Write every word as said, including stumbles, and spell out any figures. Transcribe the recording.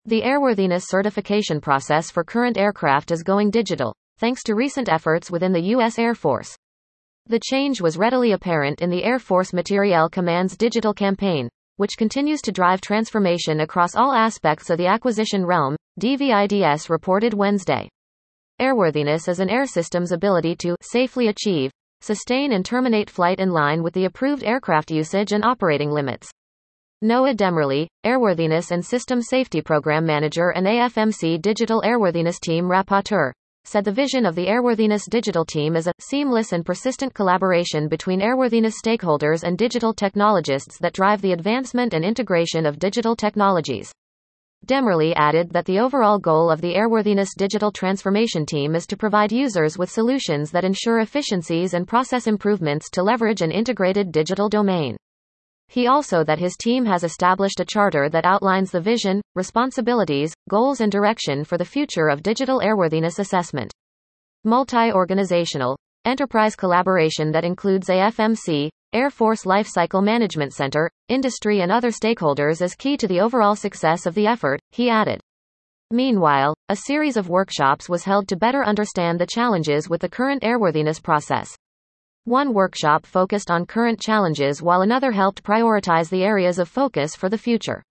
The airworthiness certification process for current aircraft is going digital, thanks to recent efforts within the U S Air Force. The change was readily apparent in the Air Force Materiel Command's digital campaign, which continues to drive transformation across all aspects of the acquisition realm, D V I D S reported Wednesday. Airworthiness is an air system's ability to safely achieve, sustain and terminate flight in line with the approved aircraft usage and operating limits. Noah Demerly, Airworthiness and System Safety Program Manager and A F M C Digital Airworthiness Team Rapporteur, said the vision of the Airworthiness Digital Team is a seamless and persistent collaboration between airworthiness stakeholders and digital technologists that drive the advancement and integration of digital technologies. Demerly added that the overall goal of the Airworthiness Digital Transformation Team is to provide users with solutions that ensure efficiencies and process improvements to leverage an integrated digital domain. He also that his team has established a charter that outlines the vision, responsibilities, goals and direction for the future of digital airworthiness assessment. Multi-organizational, enterprise collaboration that includes A F M C, Air Force Lifecycle Management Center, industry and other stakeholders is key to the overall success of the effort, he added. Meanwhile, a series of workshops was held to better understand the challenges with the current airworthiness process. One workshop focused on current challenges while another helped prioritize the areas of focus for the future.